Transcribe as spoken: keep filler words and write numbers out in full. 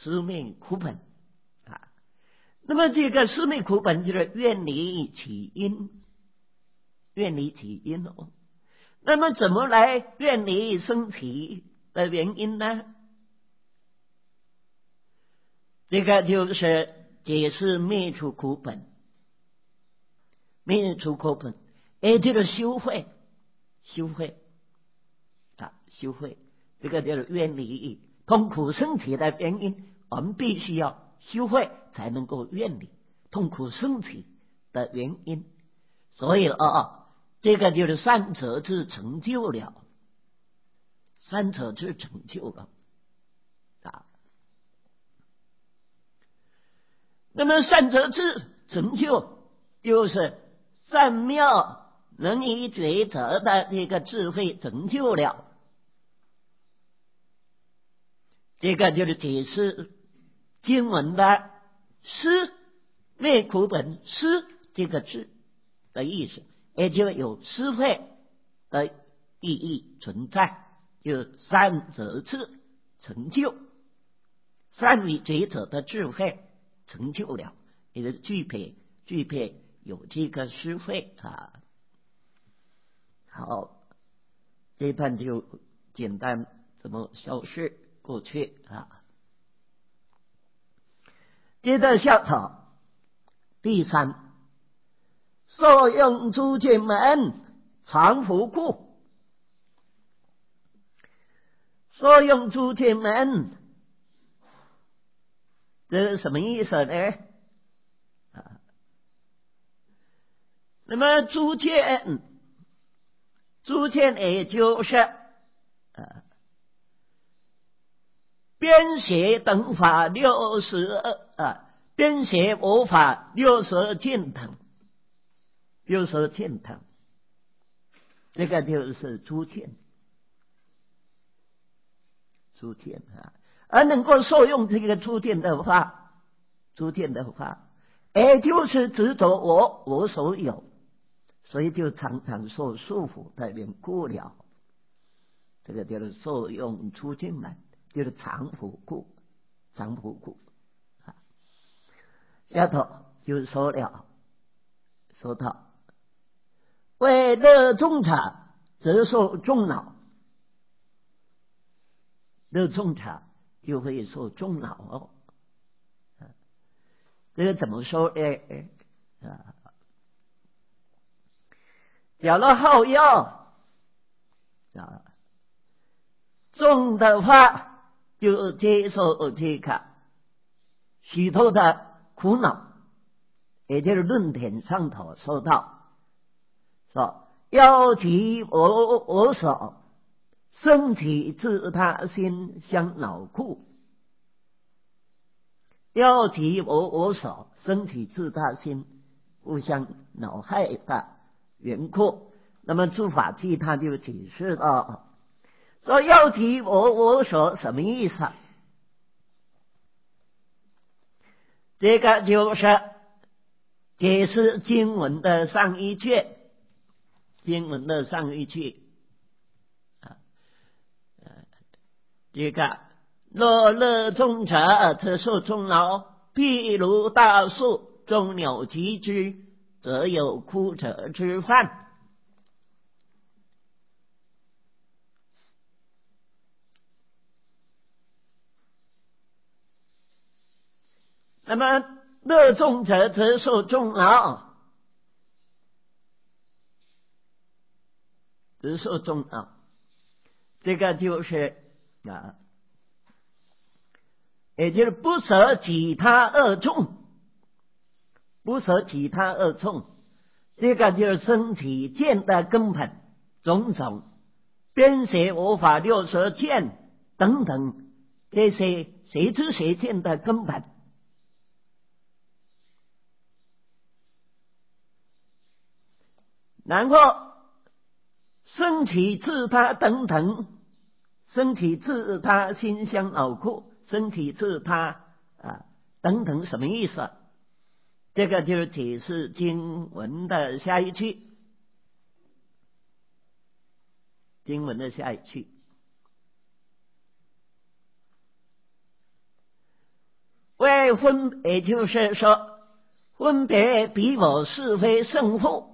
四昧苦本啊。那么这个四昧苦本就是远离起因，远离起因哦。那么怎么来远离生起的原因呢？这个就是解释灭除苦本，灭除苦本，也就是修慧，修慧啊，修慧，这个就是远离痛苦生起的原因，我们必须要修慧才能够远离痛苦生起的原因。所以啊，这个就是三者智成就了，三者智成就了啊。那么善者智成就，就是善妙能以抉择的这个智慧成就了。这个就是解释经文的思灭苦本思这个字的意思，也就有思慧的意义存在，就是善者智成就，善于抉择的智慧成就了，也就是具备具备有这个智慧啊。好，这一段就简单怎么消失过去啊。接着下场第三，受用诸见门常福故。受用诸见门，这是什么意思呢？啊，那么诸见，诸见也就是啊，编写等法六十啊，编写我法六十见等，六十见等，这个就是诸见，诸见啊，而能够受用这个诸见的话，诸见的话，也就是执着我我所有，所以就常常受束缚的缘故了。这个就是受用诸见门，就是常福故，常福故啊。下头就说了，说到为乐众茶，则受众恼。乐众茶就会受众恼哦。这个怎么说呢？啊，假如好药啊，众的话就接受这个许多的苦恼，也就是论点上头说到，说要提我我所生起自他心相恼故，要提我我所生起自他心互相恼害的缘故。那么诸法记他就解释到，说要提我我所什么意思？这个就是解释经文的上一句，经文的上一句啊，这个若乐众者，则受众恼。譬如大树，众鸟集之，则有枯者之患。那么乐众者，则受众恼，则受众恼。这个就是啊，也就是不舍其他恶众，不舍其他恶众，这个就是身体见的根本，种种编写我法六十见等等，这些谁知谁见的根本。然后身体自他等等，身体自他心相恼故，身体自他啊等等什么意思？这个就是解释经文的下一句，经文的下一句， 别分，也就是说分别比我是非胜负，